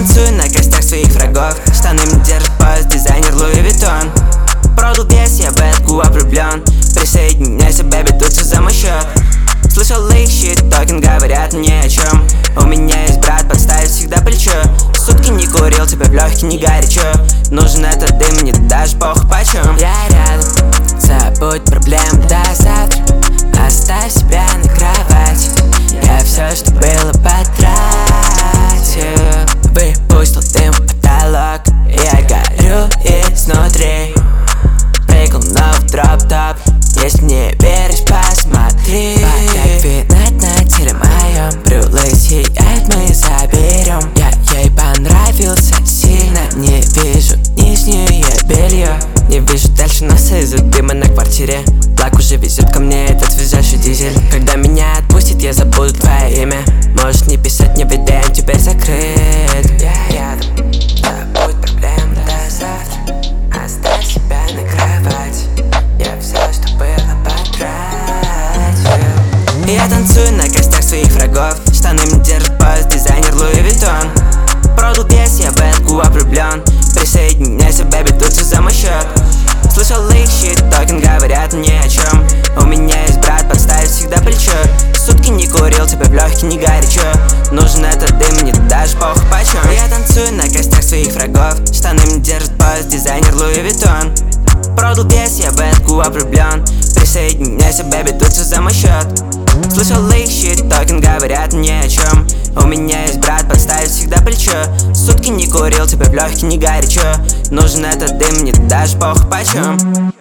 танцую на костях своих врагов. Штаны мне держит пояс, дизайнер Луи Виттон. Продал вес, я в эту влюблен. Присоединяйся, бэби, тут все за мой счет. Слышал их щит, токен, говорят ни о чем. У меня есть брат, подставить всегда плечо. Сутки не курил, тебе в легкий не горячо. Нужен этот дым, мне даже похуй почем. Я рядом, забудь проблем до завтра. Оставь себя на кровать. Я все, что было, потратил. Выпустил дым в потолок. Я горю изнутри. Прыгал новый дроп-топ. Если не веришь, посмотри. Как на теле моем. Брюлы сияют, мы заберем. Я ей понравился сильно. Не вижу нижнее белье. Не вижу дальше нас из-за дыма на квартире. Лак уже везет ко мне этот свежайший дизель. Когда меня отпустит, я забуду твое имя. Можешь не писать, не ведем, теперь закрыт. Я рядом, забудь проблем до завтра. Оставь себя на кровать. Я все, что было, потратил. Я танцую на костях своих врагов. Штаны мне держит пояс, дизайнер Луи Виттон. Продал вес, я в эту влюблен. Присоединяйся, бэби, тут все за мой счет. Слышал их щит, токен, говорят ни о чем. У меня есть брат, подставить всегда плечо. Сутки не курил, тебе в легкий не горячо. Нужен этот дым, мне даже похуй почем. Я танцую на костях своих врагов. Штаны мне держит пояс, дизайнер Луи Виттон. Продал вес, я в эту влюблен. Присоединяйся, бэби, тут все за мой счет. Слышал их щит, токен, говорят ни о чем. У меня есть брат, подставить всегда плечо. Сутки не курил, тебе в легкий не горячо. Нужен этот дым, мне даже похуй почем.